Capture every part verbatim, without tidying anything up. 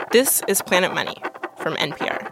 This is Planet Money from N P R.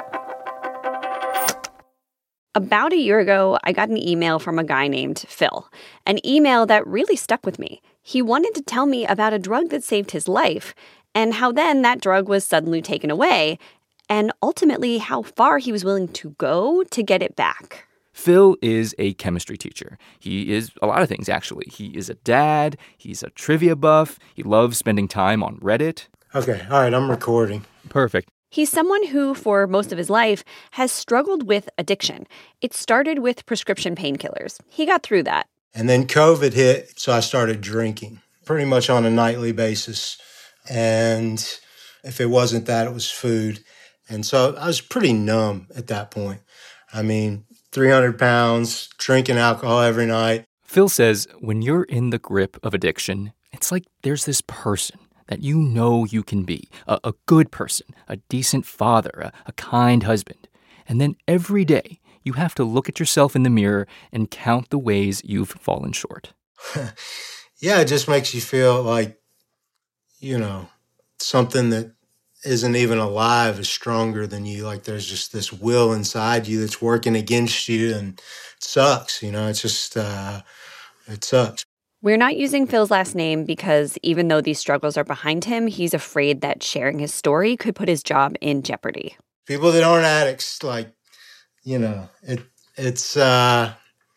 About a year ago, I got an email from a guy named Phil, an email that really stuck with me. He wanted to tell me about a drug that saved his life and how then that drug was suddenly taken away, and ultimately how far he was willing to go to get it back. Phil is a chemistry teacher. He is a lot of things, actually. He is a dad. He's a trivia buff. He loves spending time on Reddit. Okay, all right, I'm recording. Perfect. He's someone who, for most of his life, has struggled with addiction. It started with prescription painkillers. He got through that. And then COVID hit, so I started drinking pretty much on a nightly basis. And if it wasn't that, it was food. And so I was pretty numb at that point. I mean, three hundred pounds, drinking alcohol every night. Phil says when you're in the grip of addiction, it's like there's this person that you know you can be, a, a good person, a decent father, a, a kind husband. And then every day, you have to look at yourself in the mirror and count the ways you've fallen short. Yeah, it just makes you feel like, you know, something that isn't even alive is stronger than you. Like there's just this will inside you that's working against you, and it sucks, you know, it's just, uh, it sucks. We're not using Phil's last name because even though these struggles are behind him, he's afraid that sharing his story could put his job in jeopardy. People that aren't addicts, like, you know, it it's uh,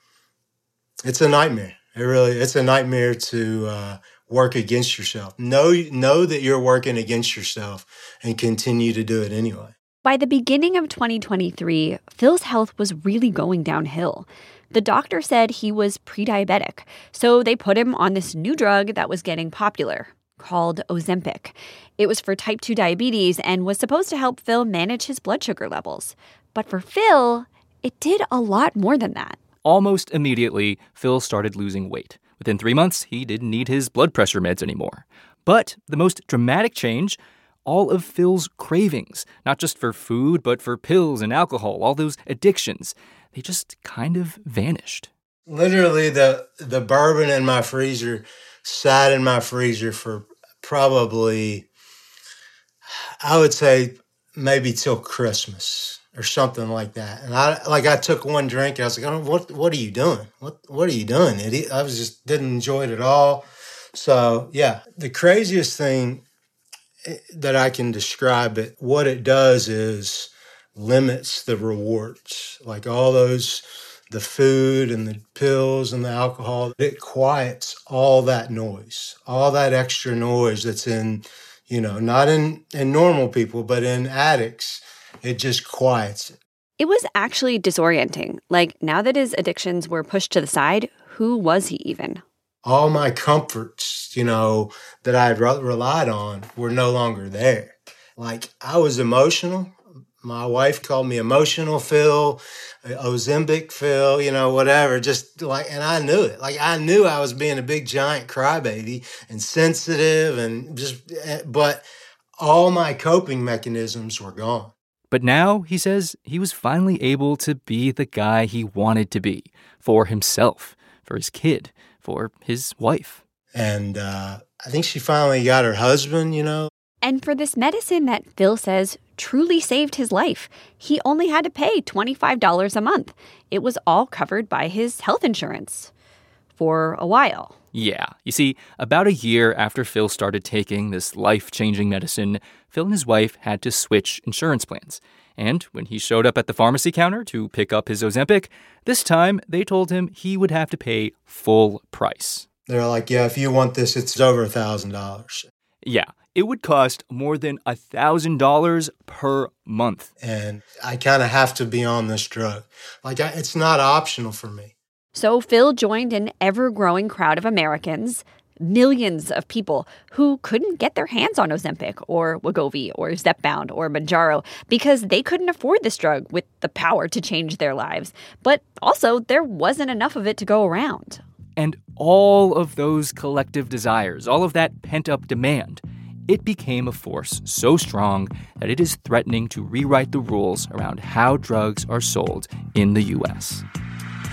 it's a nightmare. It really, it's a nightmare to uh, work against yourself. Know, know that you're working against yourself and continue to do it anyway. By the beginning of twenty twenty-three, Phil's health was really going downhill. The doctor said he was pre-diabetic, so they put him on this new drug that was getting popular, called Ozempic. It was for type two diabetes and was supposed to help Phil manage his blood sugar levels. But for Phil, it did a lot more than that. Almost immediately, Phil started losing weight. Within three months, he didn't need his blood pressure meds anymore. But the most dramatic change, all of Phil's cravings, not just for food, but for pills and alcohol, all those addictions, they just kind of vanished. Literally, the the bourbon in my freezer sat in my freezer for probably, I would say, maybe till Christmas or something like that. And I like I took one drink and I was like, oh, what what are you doing? What what are you doing, idiot? I was just didn't enjoy it at all. So yeah, the craziest thing that I can describe it, what it does is limits the rewards, like all those, the food and the pills and the alcohol. It quiets all that noise, all that extra noise that's in, you know, not in, in normal people, but in addicts. It just quiets it. It was actually disorienting. Like, now that his addictions were pushed to the side, who was he even? All my comforts, you know, that I had re- relied on were no longer there. Like, I was emotional. My wife called me emotional Phil, Ozempic Phil, you know, whatever. Just like, and I knew it. Like, I knew I was being a big giant crybaby and sensitive and just, but all my coping mechanisms were gone. But now, he says, he was finally able to be the guy he wanted to be for himself, for his kid, for his wife. And uh, I think she finally got her husband, you know. And for this medicine that Phil says truly saved his life, he only had to pay twenty-five dollars a month. It was all covered by his health insurance for a while. Yeah. You see, about a year after Phil started taking this life-changing medicine, Phil and his wife had to switch insurance plans. And when he showed up at the pharmacy counter to pick up his Ozempic, this time they told him he would have to pay full price. They're like, yeah, if you want this, it's over one thousand dollars. Yeah. It would cost more than one thousand dollars per month. And I kind of have to be on this drug. Like, I, it's not optional for me. So Phil joined an ever-growing crowd of Americans, millions of people who couldn't get their hands on Ozempic or Wegovy or Zepbound or Mounjaro because they couldn't afford this drug with the power to change their lives. But also, there wasn't enough of it to go around. And all of those collective desires, all of that pent-up demand, it became a force so strong that it is threatening to rewrite the rules around how drugs are sold in the U S.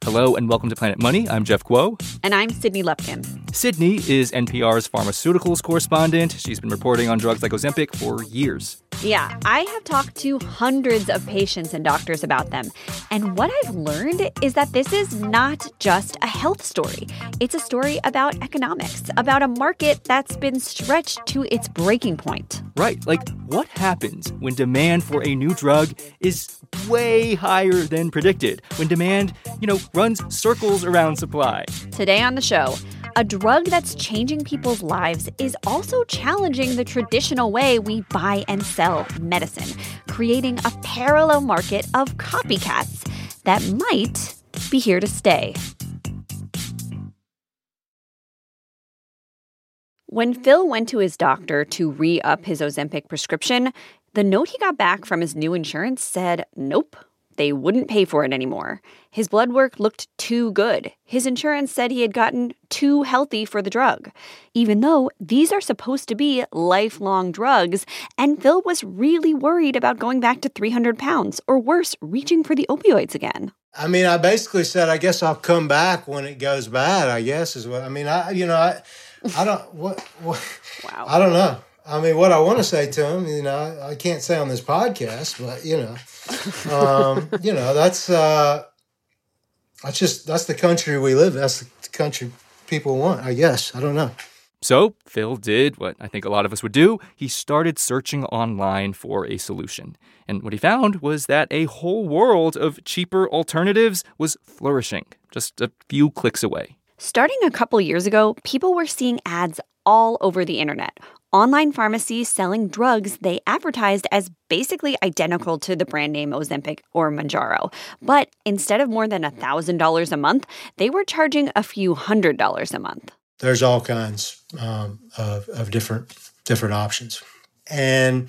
Hello and welcome to Planet Money. I'm Jeff Guo. And I'm Sydney Lupkin. Sydney is N P R's pharmaceuticals correspondent. She's been reporting on drugs like Ozempic for years. Yeah, I have talked to hundreds of patients and doctors about them. And what I've learned is that this is not just a health story. It's a story about economics, about a market that's been stretched to its breaking point. Right. Like, what happens when demand for a new drug is way higher than predicted? When demand, you know, runs circles around supply? Today on the show, a drug that's changing people's lives is also challenging the traditional way we buy and sell medicine, creating a parallel market of copycats that might be here to stay. When Phil went to his doctor to re-up his Ozempic prescription, the note he got back from his new insurance said, nope, they wouldn't pay for it anymore. His blood work looked too good. His insurance said he had gotten too healthy for the drug, even though these are supposed to be lifelong drugs, and Phil was really worried about going back to three hundred pounds, or worse, reaching for the opioids again. I mean, I basically said, I guess I'll come back when it goes bad, I guess is what, I mean, I, you know, I, I don't, what, what, Wow. I don't know. I mean, what I want to say to him, you know, I, I can't say on this podcast, but, you know, um, you know, that's, uh, that's just, that's the country we live in. That's the country people want, I guess. I don't know. So Phil did what I think a lot of us would do. He started searching online for a solution. And what he found was that a whole world of cheaper alternatives was flourishing, just a few clicks away. Starting a couple years ago, people were seeing ads all over the internet. Online pharmacies selling drugs they advertised as basically identical to the brand name Ozempic or Mounjaro. But instead of more than one thousand dollars a month, they were charging a few hundred dollars a month. There's all kinds um, of, of different different options. And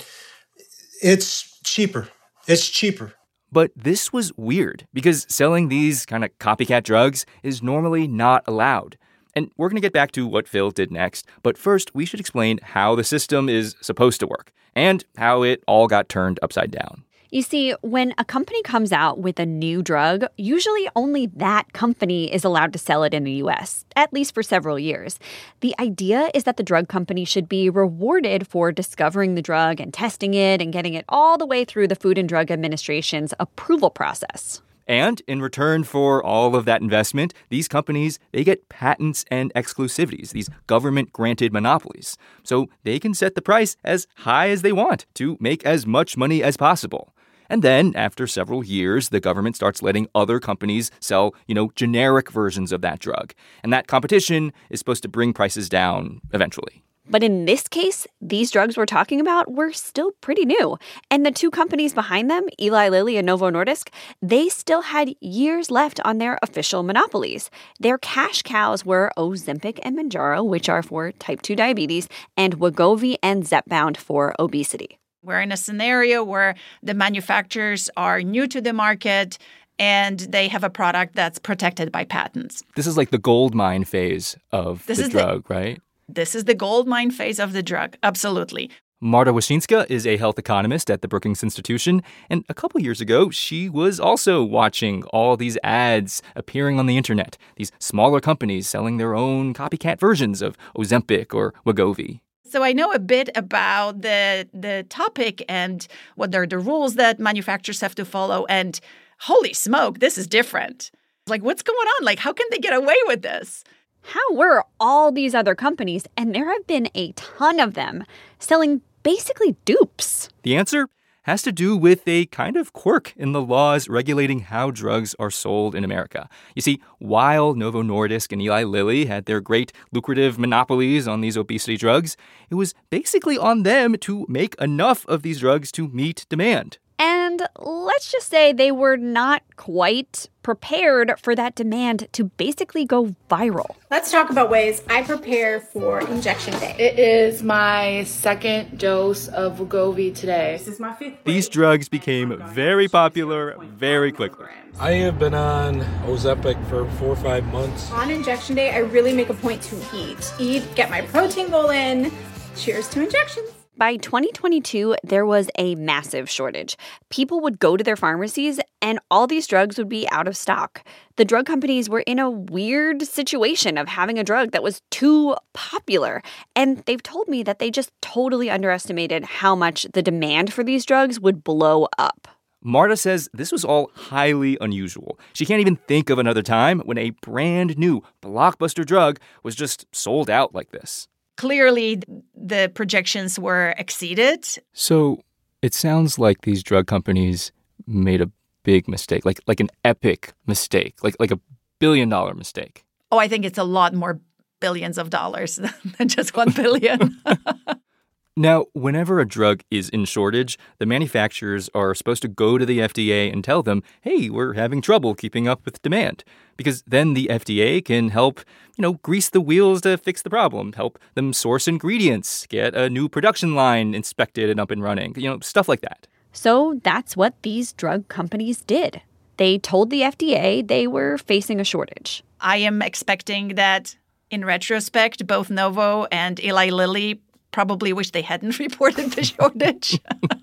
it's cheaper. It's cheaper. But this was weird because selling these kind of copycat drugs is normally not allowed. And we're going to get back to what Phil did next. But first, we should explain how the system is supposed to work and how it all got turned upside down. You see, when a company comes out with a new drug, usually only that company is allowed to sell it in the U S, at least for several years. The idea is that the drug company should be rewarded for discovering the drug and testing it and getting it all the way through the Food and Drug Administration's approval process. And in return for all of that investment, these companies, they get patents and exclusivities, these government-granted monopolies. So they can set the price as high as they want to make as much money as possible. And then, after several years, the government starts letting other companies sell, you know, generic versions of that drug. And that competition is supposed to bring prices down eventually. But in this case, these drugs we're talking about were still pretty new. And the two companies behind them, Eli Lilly and Novo Nordisk, they still had years left on their official monopolies. Their cash cows were Ozempic and Mounjaro, which are for type two diabetes, and Wegovy and Zepbound for obesity. We're in a scenario where the manufacturers are new to the market and they have a product that's protected by patents. This is like the gold mine phase of This the is drug, the- right? This is the gold mine phase of the drug. Absolutely. Marta Waschinska is a health economist at the Brookings Institution, and a couple years ago, she was also watching all these ads appearing on the internet, these smaller companies selling their own copycat versions of Ozempic or Wegovy. So I know a bit about the the topic and what are the rules that manufacturers have to follow. And holy smoke, this is different. Like, what's going on? Like, how can they get away with this? How were all these other companies, and there have been a ton of them, selling basically dupes? The answer has to do with a kind of quirk in the laws regulating how drugs are sold in America. You see, while Novo Nordisk and Eli Lilly had their great lucrative monopolies on these obesity drugs, it was basically on them to make enough of these drugs to meet demand. And let's just say they were not quite prepared for that demand to basically go viral. Let's talk about ways I prepare for injection day. It is my second dose of Wegovy today. This is my fifth. These drugs became very popular very quickly. I have been on Ozempic for four or five months. On injection day, I really make a point to eat. Eat, get my protein goal in. Cheers to injections. By twenty twenty-two, there was a massive shortage. People would go to their pharmacies, and all these drugs would be out of stock. The drug companies were in a weird situation of having a drug that was too popular. And they've told me that they just totally underestimated how much the demand for these drugs would blow up. Marta says this was all highly unusual. She can't even think of another time when a brand new blockbuster drug was just sold out like this. Clearly, the projections were exceeded. So it sounds like these drug companies made a big mistake, like like an epic mistake, like like a billion dollar mistake. Oh, I think it's a lot more billions of dollars than just one billion. Now, whenever a drug is in shortage, the manufacturers are supposed to go to the F D A and tell them, hey, we're having trouble keeping up with demand. Because then the F D A can help, you know, grease the wheels to fix the problem, help them source ingredients, get a new production line inspected and up and running, you know, stuff like that. So that's what these drug companies did. They told the F D A they were facing a shortage. I am expecting that, in retrospect, both Novo and Eli Lilly probably wish they hadn't reported the shortage.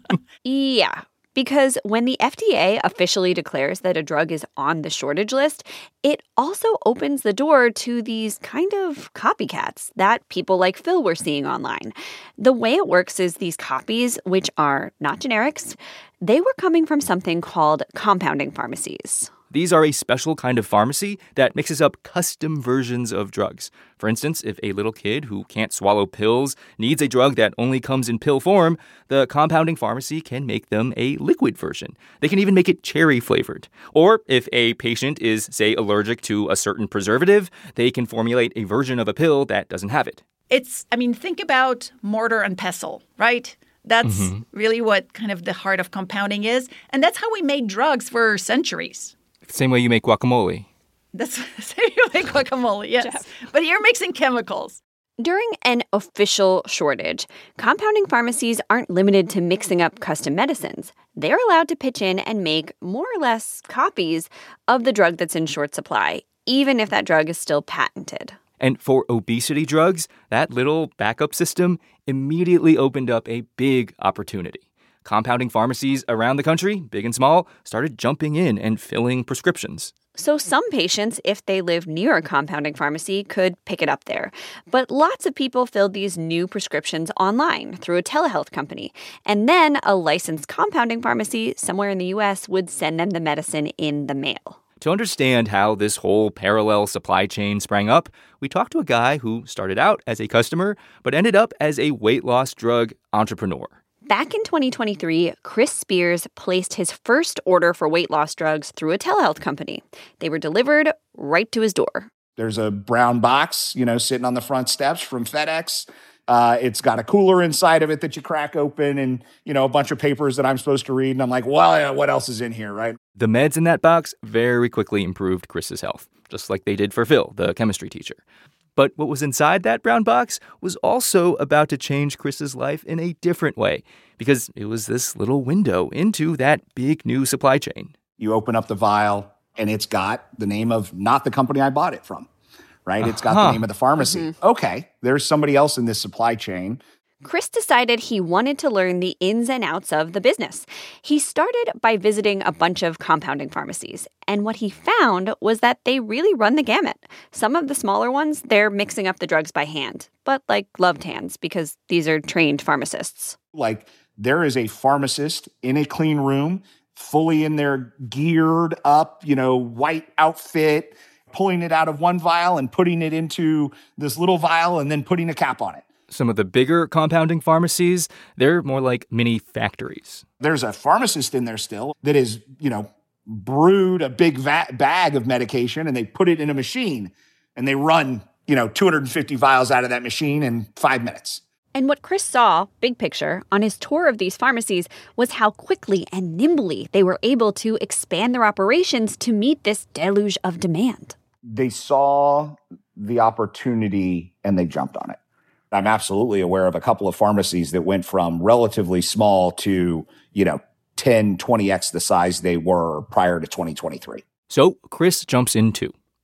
Yeah, because when the F D A officially declares that a drug is on the shortage list, it also opens the door to these kind of copycats that people like Phil were seeing online. The way it works is these copies, which are not generics, they were coming from something called compounding pharmacies. These are a special kind of pharmacy that mixes up custom versions of drugs. For instance, if a little kid who can't swallow pills needs a drug that only comes in pill form, the compounding pharmacy can make them a liquid version. They can even make it cherry flavored. Or if a patient is, say, allergic to a certain preservative, they can formulate a version of a pill that doesn't have it. It's, I mean, think about mortar and pestle, right? That's mm-hmm. really what kind of the heart of compounding is. And that's how we made drugs for centuries. Same way you make guacamole. That's the same way you make guacamole, yes. Jeff. But you're mixing chemicals. During an official shortage, compounding pharmacies aren't limited to mixing up custom medicines. They're allowed to pitch in and make more or less copies of the drug that's in short supply, even if that drug is still patented. And for obesity drugs, that little backup system immediately opened up a big opportunity. Compounding pharmacies around the country, big and small, started jumping in and filling prescriptions. So some patients, if they live near a compounding pharmacy, could pick it up there. But lots of people filled these new prescriptions online through a telehealth company. And then a licensed compounding pharmacy somewhere in the U S would send them the medicine in the mail. To understand how this whole parallel supply chain sprang up, we talked to a guy who started out as a customer but ended up as a weight loss drug entrepreneur. Back in twenty twenty-three, Chris Spears placed his first order for weight loss drugs through a telehealth company. They were delivered right to his door. There's a brown box, you know, sitting on the front steps from FedEx. Uh, it's got a cooler inside of it that you crack open and, you know, a bunch of papers that I'm supposed to read. And I'm like, well, yeah, what else is in here, right? The meds in that box very quickly improved Chris's health, just like they did for Phil, the chemistry teacher. But what was inside that brown box was also about to change Chris's life in a different way, because it was this little window into that big new supply chain. You open up the vial, and it's got the name of not the company I bought it from, right? Uh-huh. It's got the name of the pharmacy. Mm-hmm. Okay, there's somebody else in this supply chain. Chris decided he wanted to learn the ins and outs of the business. He started by visiting a bunch of compounding pharmacies, and what he found was that they really run the gamut. Some of the smaller ones, they're mixing up the drugs by hand, but like gloved hands, because these are trained pharmacists. Like, there is a pharmacist in a clean room, fully in their geared up, you know, white outfit, pulling it out of one vial and putting it into this little vial and then putting a cap on it. Some of the bigger compounding pharmacies, they're more like mini factories. There's a pharmacist in there still that is, you know, brewed a big va- bag of medication and they put it in a machine and they run, you know, two hundred fifty vials out of that machine in five minutes. And what Chris saw, big picture, on his tour of these pharmacies was how quickly and nimbly they were able to expand their operations to meet this deluge of demand. They saw the opportunity and they jumped on it. I'm absolutely aware of a couple of pharmacies that went from relatively small to, you know, ten, twenty x the size they were prior to twenty twenty-three. So Chris jumps in too.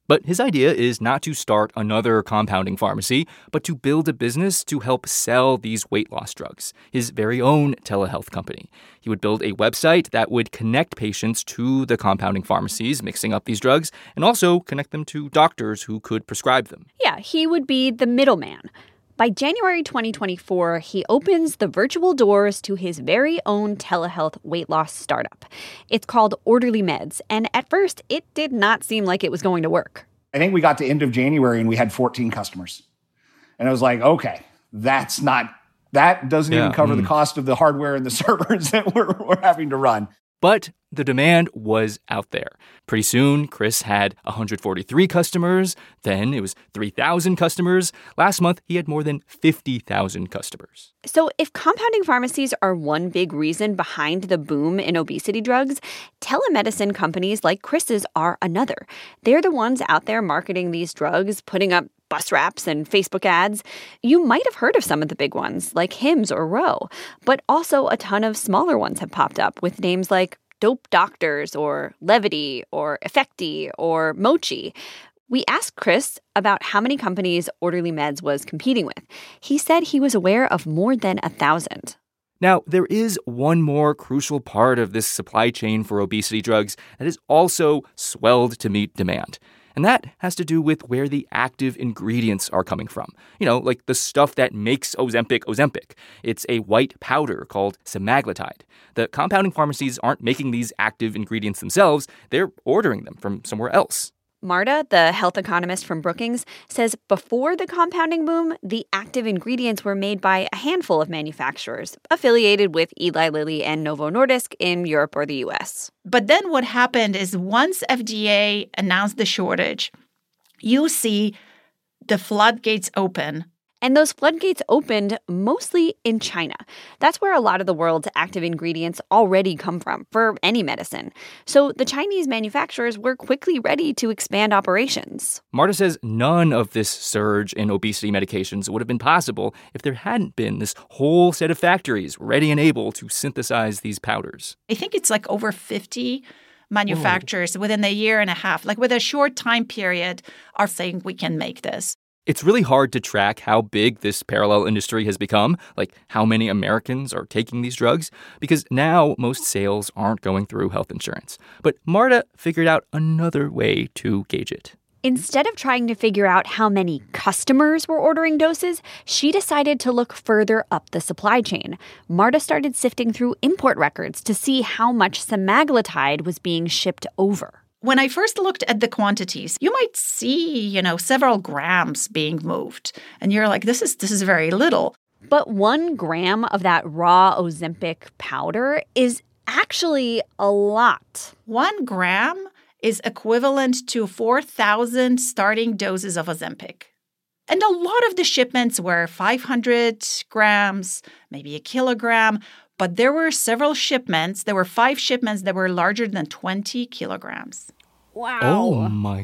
But his idea is not to start another compounding pharmacy, but to build a business to help sell these weight loss drugs, his very own telehealth company. He would build a website that would connect patients to the compounding pharmacies mixing up these drugs and also connect them to doctors who could prescribe them. Yeah, he would be the middleman. By January twenty twenty-four, he opens the virtual doors to his very own telehealth weight loss startup. It's called Orderly Meds, and at first, it did not seem like it was going to work. I think we got to end of January and we had fourteen customers. And I was like, okay, that's not, that doesn't yeah, even cover mm. the cost of the hardware and the servers that we're, we're having to run. But the demand was out there. Pretty soon, Chris had one hundred forty-three customers. Then it was three thousand customers. Last month, he had more than fifty thousand customers. So if compounding pharmacies are one big reason behind the boom in obesity drugs, telemedicine companies like Chris's are another. They're the ones out there marketing these drugs, putting up bus wraps and Facebook ads. You might have heard of some of the big ones, like Hims or Ro, but also a ton of smaller ones have popped up with names like Dope Doctors or Levity or Effecti or Mochi. We asked Chris about how many companies Orderly Meds was competing with. He said he was aware of more than a thousand. Now, there is one more crucial part of this supply chain for obesity drugs that is also swelled to meet demand. And that has to do with where the active ingredients are coming from. You know, like the stuff that makes Ozempic Ozempic. It's a white powder called semaglutide. The compounding pharmacies aren't making these active ingredients themselves. They're ordering them from somewhere else. Marta, the health economist from Brookings, says before the compounding boom, the active ingredients were made by a handful of manufacturers affiliated with Eli Lilly and Novo Nordisk in Europe or the U S. But then what happened is once F D A announced the shortage, you see the floodgates open. And those floodgates opened mostly in China. That's where a lot of the world's active ingredients already come from for any medicine. So the Chinese manufacturers were quickly ready to expand operations. Marta says none of this surge in obesity medications would have been possible if there hadn't been this whole set of factories ready and able to synthesize these powders. I think it's like over fifty manufacturers Whoa. Within a year and a half, like with a short time period, are saying we can make this. It's really hard to track how big this parallel industry has become, like how many Americans are taking these drugs, because now most sales aren't going through health insurance. But Marta figured out another way to gauge it. Instead of trying to figure out how many customers were ordering doses, she decided to look further up the supply chain. Marta started sifting through import records to see how much semaglutide was being shipped over. When I first looked at the quantities, you might see, you know, several grams being moved. And you're like, this is this is very little. But one gram of that raw Ozempic powder is actually a lot. One gram is equivalent to four thousand starting doses of Ozempic. And a lot of the shipments were five hundred grams, maybe a kilogram. But there were several shipments. There were five shipments that were larger than twenty kilograms. Wow. Oh, my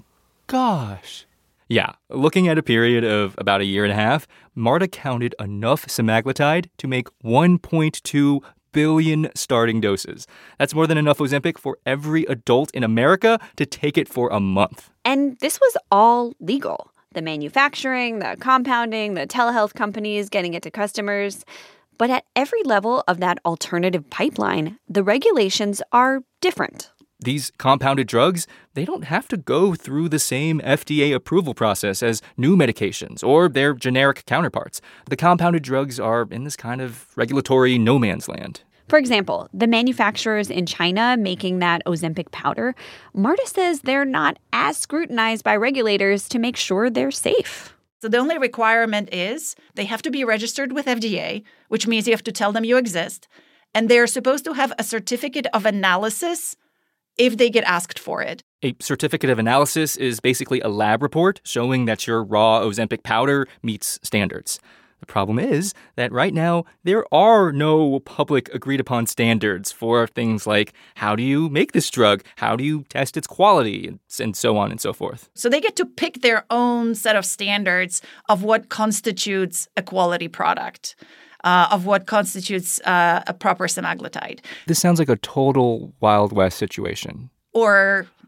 gosh. Yeah, looking at a period of about a year and a half, Marta counted enough semaglutide to make one point two billion starting doses. That's more than enough Ozempic for every adult in America to take it for a month. And this was all legal. The manufacturing, the compounding, the telehealth companies getting it to customers. But at every level of that alternative pipeline, the regulations are different. These compounded drugs, they don't have to go through the same F D A approval process as new medications or their generic counterparts. The compounded drugs are in this kind of regulatory no man's land. For example, the manufacturers in China making that Ozempic powder, Marta says they're not as scrutinized by regulators to make sure they're safe. So the only requirement is they have to be registered with F D A, which means you have to tell them you exist. And they're supposed to have a certificate of analysis if they get asked for it. A certificate of analysis is basically a lab report showing that your raw Ozempic powder meets standards. The problem is that right now, there are no public agreed-upon standards for things like how do you make this drug, how do you test its quality, and, and so on and so forth. So they get to pick their own set of standards of what constitutes a quality product, uh, of what constitutes uh, a proper semaglutide. This sounds like a total Wild West situation. Or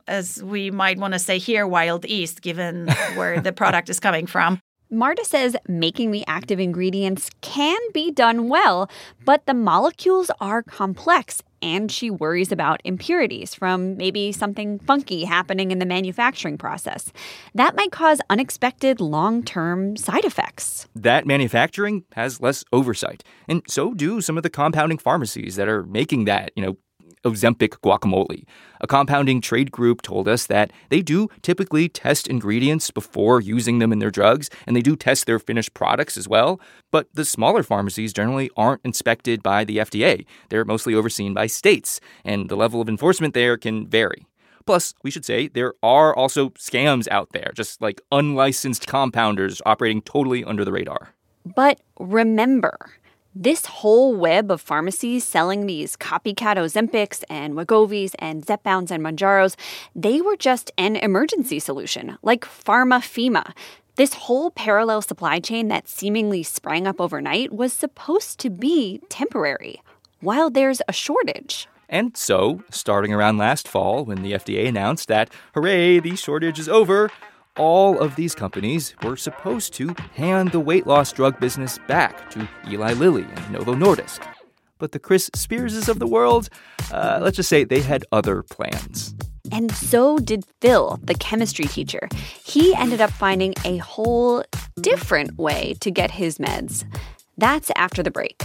as we might want to say here, Wild East, given where the product is coming from. Marta says making the active ingredients can be done well, but the molecules are complex, and she worries about impurities from maybe something funky happening in the manufacturing process. That might cause unexpected long-term side effects. That manufacturing has less oversight, and so do some of the compounding pharmacies that are making that, you know, Ozempic guacamole. A compounding trade group told us that they do typically test ingredients before using them in their drugs, and they do test their finished products as well. But the smaller pharmacies generally aren't inspected by the F D A. They're mostly overseen by states, and the level of enforcement there can vary. Plus, we should say, there are also scams out there, just like unlicensed compounders operating totally under the radar. But remember, this whole web of pharmacies selling these copycat Ozempics and Wegovy's and Zepbounds and Mounjaros, they were just an emergency solution, like PharmaFema. This whole parallel supply chain that seemingly sprang up overnight was supposed to be temporary, while there's a shortage. And so, starting around last fall, when the F D A announced that, hooray, the shortage is over, all of these companies were supposed to hand the weight loss drug business back to Eli Lilly and Novo Nordisk. But the Chris Spearses of the world, uh, let's just say they had other plans. And so did Phil, the chemistry teacher. He ended up finding a whole different way to get his meds. That's after the break.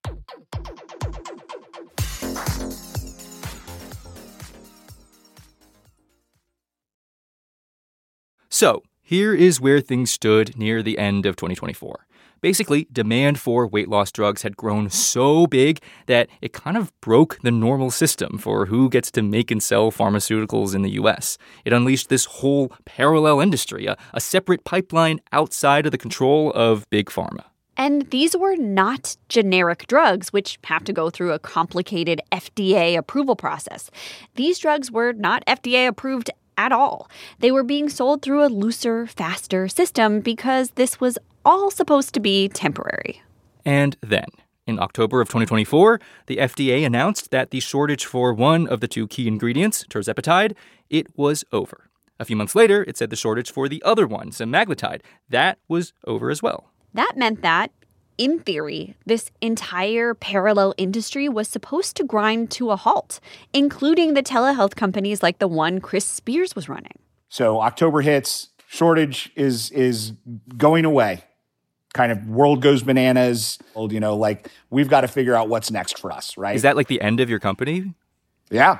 So, here is where things stood near the end of twenty twenty-four. Basically, demand for weight loss drugs had grown so big that it kind of broke the normal system for who gets to make and sell pharmaceuticals in the U S. It unleashed this whole parallel industry, a, a separate pipeline outside of the control of Big Pharma. And these were not generic drugs, which have to go through a complicated F D A approval process. These drugs were not F D A approved at all. They were being sold through a looser, faster system because this was all supposed to be temporary. And then, in October of twenty twenty-four, the F D A announced that the shortage for one of the two key ingredients, tirzepatide, it was over. A few months later, it said the shortage for the other one, semaglutide, that was over as well. That meant that, in theory, this entire parallel industry was supposed to grind to a halt, including the telehealth companies like the one Chris Spears was running. So October hits, shortage is is going away. Kind of world goes bananas. You know, like we've got to figure out what's next for us, right? Is that like the end of your company? Yeah.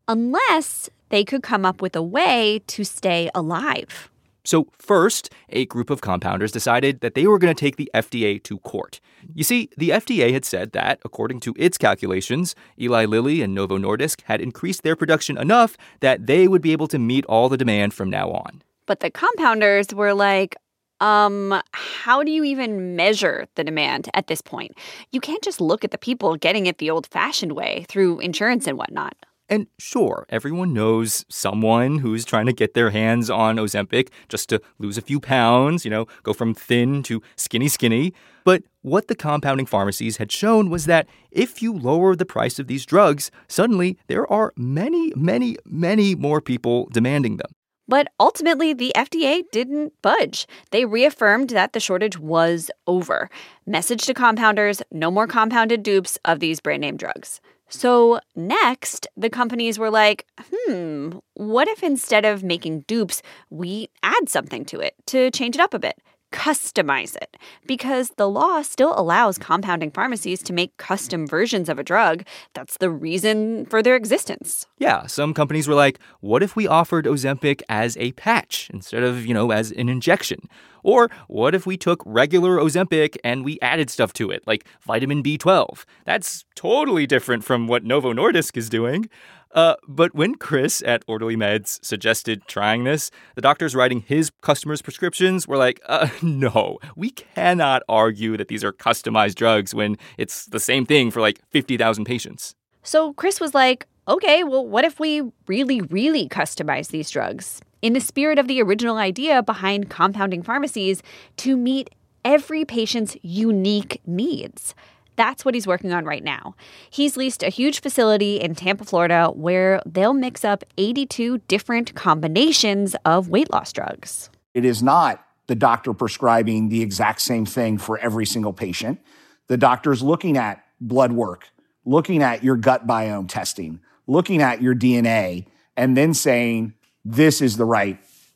Unless they could come up with a way to stay alive. So first, a group of compounders decided that they were going to take the F D A to court. You see, the F D A had said that, according to its calculations, Eli Lilly and Novo Nordisk had increased their production enough that they would be able to meet all the demand from now on. But the compounders were like, um, how do you even measure the demand at this point? You can't just look at the people getting it the old-fashioned way through insurance and whatnot. And sure, everyone knows someone who's trying to get their hands on Ozempic just to lose a few pounds, you know, go from thin to skinny skinny. But what the compounding pharmacies had shown was that if you lower the price of these drugs, suddenly there are many, many, many more people demanding them. But ultimately, the F D A didn't budge. They reaffirmed that the shortage was over. Message to compounders, no more compounded dupes of these brand name drugs. So next, the companies were like, hmm, what if instead of making dupes, we add something to it to change it up a bit? Customize it. Because the law still allows compounding pharmacies to make custom versions of a drug. That's the reason for their existence. Yeah, some companies were like, what if we offered Ozempic as a patch instead of, you know, as an injection? Or what if we took regular Ozempic and we added stuff to it, like vitamin B twelve? That's totally different from what Novo Nordisk is doing. Uh, but when Chris at Orderly Meds suggested trying this, the doctors writing his customers' prescriptions were like, uh, no, we cannot argue that these are customized drugs when it's the same thing for like fifty thousand patients. So Chris was like, okay, well, what if we really, really customize these drugs? In the spirit of the original idea behind compounding pharmacies to meet every patient's unique needs. That's what he's working on right now. He's leased a huge facility in Tampa, Florida, where they'll mix up eighty-two different combinations of weight loss drugs. It is not the doctor prescribing the exact same thing for every single patient. The doctor's looking at blood work, looking at your gut biome testing, looking at your D N A, and then saying, this is the right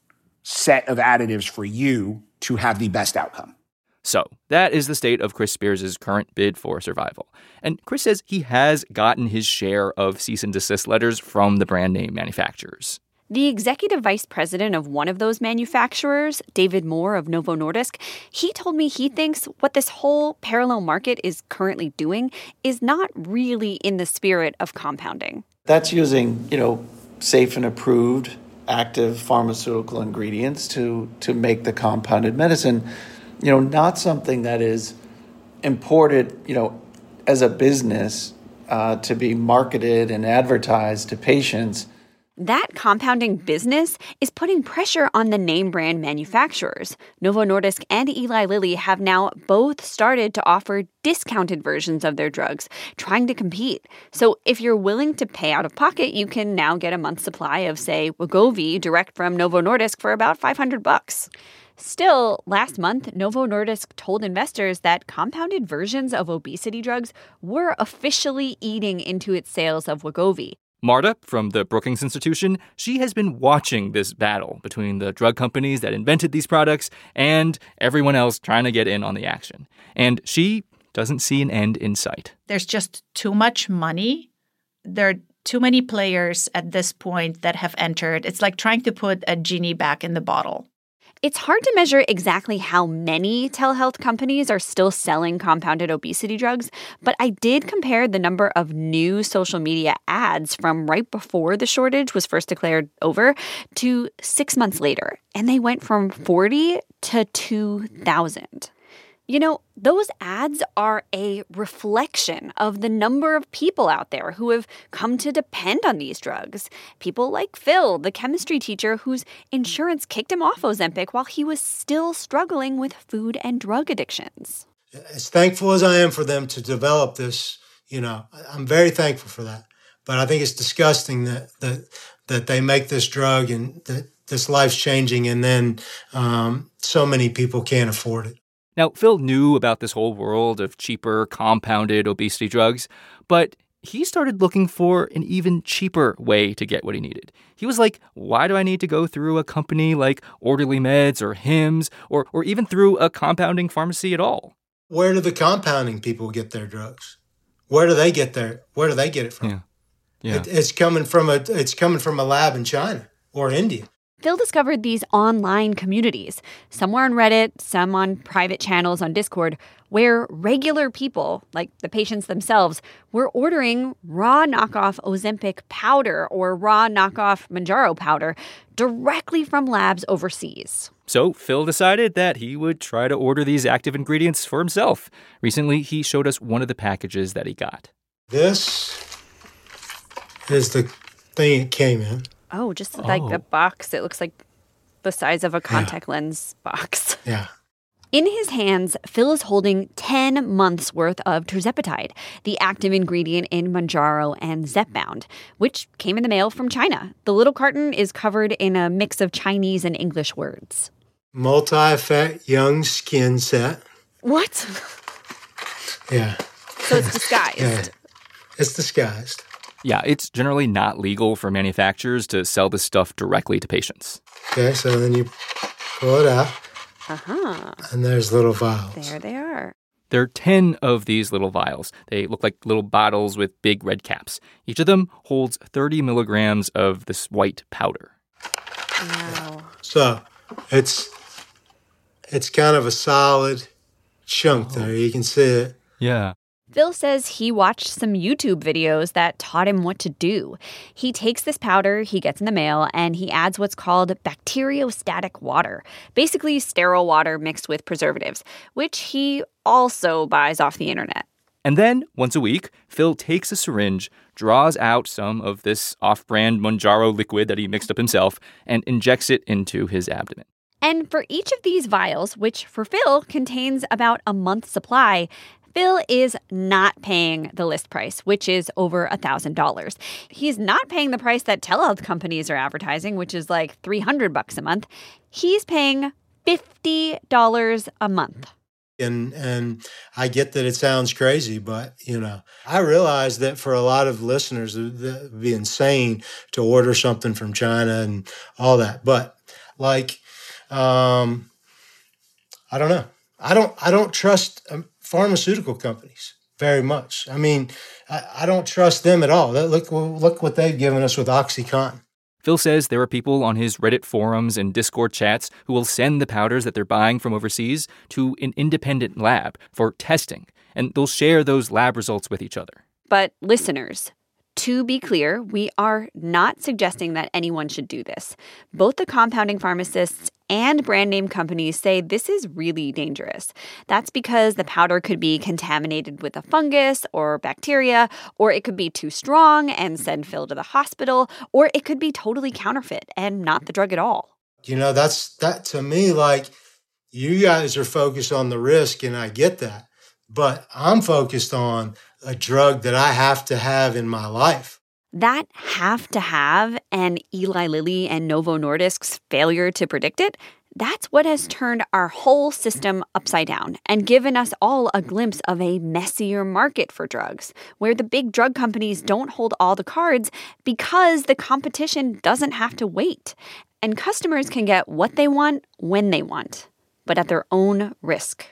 set of additives for you to have the best outcome. So that is the state of Chris Spears' current bid for survival. And Chris says he has gotten his share of cease and desist letters from the brand name manufacturers. The executive vice president of one of those manufacturers, David Moore of Novo Nordisk, he told me he thinks what this whole parallel market is currently doing is not really in the spirit of compounding. That's using, you know, safe and approved active pharmaceutical ingredients to, to make the compounded medicine, you know, not something that is imported, you know, as a business uh, to be marketed and advertised to patients. That compounding business is putting pressure on the name brand manufacturers. Novo Nordisk and Eli Lilly have now both started to offer discounted versions of their drugs, trying to compete. So if you're willing to pay out of pocket, you can now get a month's supply of, say, Wegovy direct from Novo Nordisk for about five hundred bucks. Still, last month, Novo Nordisk told investors that compounded versions of obesity drugs were officially eating into its sales of Wegovy. Marta from the Brookings Institution, she has been watching this battle between the drug companies that invented these products and everyone else trying to get in on the action. And she doesn't see an end in sight. There's just too much money. There are too many players at this point that have entered. It's like trying to put a genie back in the bottle. It's hard to measure exactly how many telehealth companies are still selling compounded obesity drugs, but I did compare the number of new social media ads from right before the shortage was first declared over to six months later, and they went from forty to two thousand. You know, those ads are a reflection of the number of people out there who have come to depend on these drugs. People like Phil, the chemistry teacher whose insurance kicked him off Ozempic while he was still struggling with food and drug addictions. As thankful as I am for them to develop this, you know, I'm very thankful for that. But I think it's disgusting that that, that they make this drug and that this life's changing and then um, so many people can't afford it. Now, Phil knew about this whole world of cheaper, compounded obesity drugs, but he started looking for an even cheaper way to get what he needed. He was like, why do I need to go through a company like Orderly Meds or Hims or, or even through a compounding pharmacy at all? Where do the compounding people get their drugs? Where do they get their, where do they get it from? Yeah. Yeah. It, it's coming from a, it's coming from a lab in China or India. Phil discovered these online communities, some were on Reddit, some on private channels on Discord, where regular people, like the patients themselves, were ordering raw knockoff Ozempic powder or raw knockoff Mounjaro powder directly from labs overseas. So Phil decided that he would try to order these active ingredients for himself. Recently, he showed us one of the packages that he got. This is the thing it came in. Oh, just like oh. a box. It looks like the size of a contact yeah. lens box. Yeah. In his hands, Phil is holding ten months' worth of tirzepatide, the active ingredient in Mounjaro and Zepbound, which came in the mail from China. The little carton is covered in a mix of Chinese and English words. Multi-effect young skin set. What? Yeah. So it's disguised. Yeah. It's disguised. Yeah, it's generally not legal for manufacturers to sell this stuff directly to patients. Okay, so then you pull it out. Uh-huh. And there's little vials. There they are. There are ten of these little vials. They look like little bottles with big red caps. Each of them holds thirty milligrams of this white powder. Wow. So it's it's kind of a solid chunk oh. there. You can see it. Yeah. Phil says he watched some YouTube videos that taught him what to do. He takes this powder he gets in the mail and he adds what's called bacteriostatic water, basically sterile water mixed with preservatives, which he also buys off the internet. And then, once a week, Phil takes a syringe, draws out some of this off-brand Mounjaro liquid that he mixed up himself, and injects it into his abdomen. And for each of these vials, which for Phil contains about a month's supply, Phil is not paying the list price, which is over one thousand dollars. He's not paying the price that telehealth companies are advertising, which is like three hundred bucks a month. He's paying fifty dollars a month. And and I get that it sounds crazy, but, you know, I realize that for a lot of listeners, it would be insane to order something from China and all that. But, like, um, I don't know. I don't I don't trust um, pharmaceutical companies very much. I mean, I, I don't trust them at all. Look, look what they've given us with OxyContin. Phil says there are people on his Reddit forums and Discord chats who will send the powders that they're buying from overseas to an independent lab for testing, and they'll share those lab results with each other. But listeners, to be clear, we are not suggesting that anyone should do this. Both the compounding pharmacists and brand name companies say this is really dangerous. That's because the powder could be contaminated with a fungus or bacteria, or it could be too strong and send Phil to the hospital, or it could be totally counterfeit and not the drug at all. You know, that's that to me, like, you guys are focused on the risk, and I get that. But I'm focused on a drug that I have to have in my life. That have to have and Eli Lilly and Novo Nordisk's failure to predict it, that's what has turned our whole system upside down and given us all a glimpse of a messier market for drugs, where the big drug companies don't hold all the cards because the competition doesn't have to wait. And customers can get what they want when they want, but at their own risk.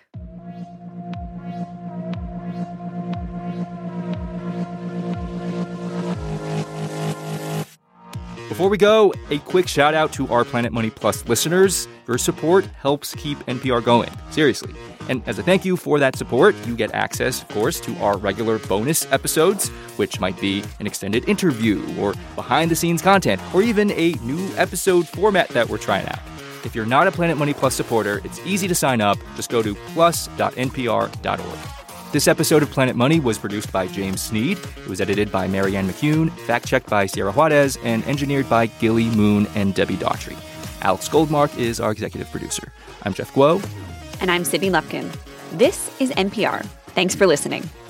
Before we go, a quick shout out to our Planet Money Plus listeners. Your support helps keep N P R going. Seriously. And as a thank you for that support, you get access, of course, to our regular bonus episodes, which might be an extended interview or behind-the-scenes content, or even a new episode format that we're trying out. If you're not a Planet Money Plus supporter, it's easy to sign up. Just go to plus dot n p r dot org. This episode of Planet Money was produced by James Sneed. It was edited by Marianne McCune, fact-checked by Sierra Juarez, and engineered by Gilly Moon and Debbie Daughtry. Alex Goldmark is our executive producer. I'm Jeff Guo. And I'm Sydney Lupkin. This is N P R. Thanks for listening.